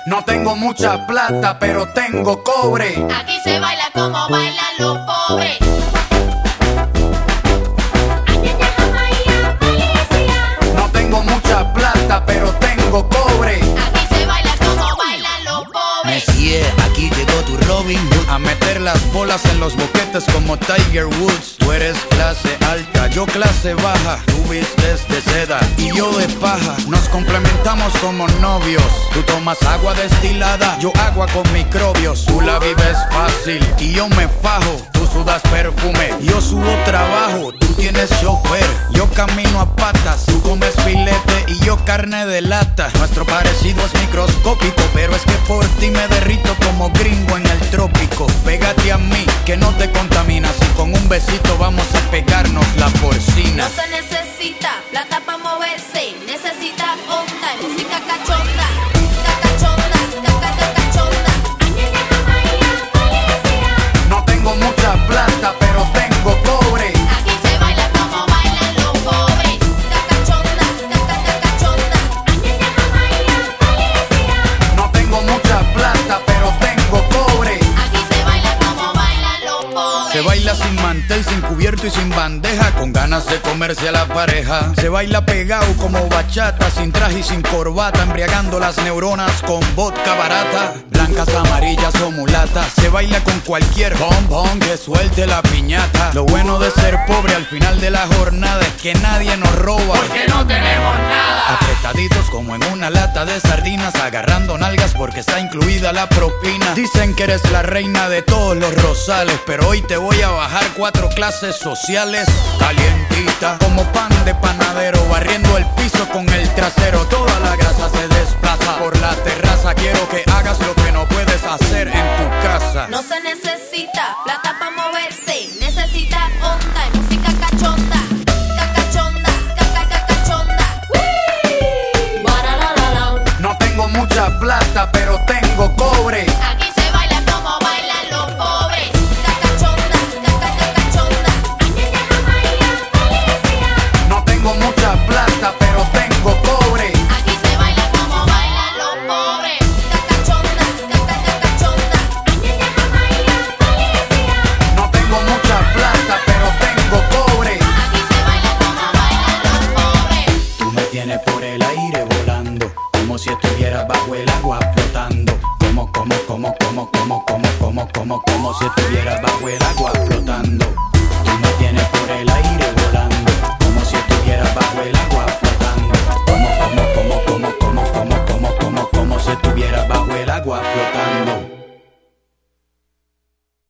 No tengo mucha plata, pero tengo cobre. Aquí se baila como bailan los pobres. No tengo mucha plata, pero tengo cobre. Aquí se baila como bailan los pobres. Messier, aquí llegó tu Robin Hood A meter las bolas en los boquetes como Tiger Woods. Tú eres clase alta, yo clase baja. Tú vistes de seda y yo de paja. Nos complementamos como novios. Tú tomas agua destilada, yo agua con microbios. Tú la vives fácil y yo me fajo. Tú sudas perfume, yo subo trabajo. Tú tienes chofer, yo camino a patas. Tú comes filete y yo carne de lata. Nuestro parecido es microscópico, pero es que por ti me derrito como gringo en el trópico. Pégate a mí, que no te contaminas. Y con un besito vamos a pegarnos la porcina. No se necesita plata para moverse. Necesita onda y música cachonda. Cachonda, cachonda. No tengo mucha plata, pero tengo cobre. Aquí se baila como bailan los pobres. Cachonda, cachonda. No tengo mucha plata, pero tengo cobre. Aquí se baila como bailan los pobres. Se baila sin mantel, sin cubierto y sin bandeja, con ganas de comerse a la pareja. Se baila pegado como bachata, sin traje y sin corbata, embriagando las neuronas con vodka barata. Blancas, amarillas o mulatas. Se baila con cualquier bombón que suelte la piñata. Lo bueno de ser pobre al final de la jornada es que nadie nos roba, Porque no tenemos nada. apretaditos como en una lata de sardinas, agarrando nalgas porque está incluida la propina. Dicen que eres la reina de todos los rosales, pero hoy te voy a bajar 4 clases sociales. Calientita como pan de panadero, barriendo el piso con el trasero. Toda la grasa se desplaza por la terraza. Quiero que hagas lo que no puedes hacer en tu casa. No se necesita plata para moverse. Necesita onda y música cachonda. Cachonda, cachonda. Guaralala. No tengo mucha plata, pero tengo cobre. Aquí se baila como bailan los pobres. Cachonda, cachonda. No tengo mucha plata, pero tengo cobre. Aquí se baila como bailan los pobres. Cachonda, cachonda. No tengo mucha plata, pero tengo cobre. Aquí se baila como bailan los pobres. Tú me tienes por el aire volando, como si estuvieras bajo el agua flotando. Como si estuvieras bajo el agua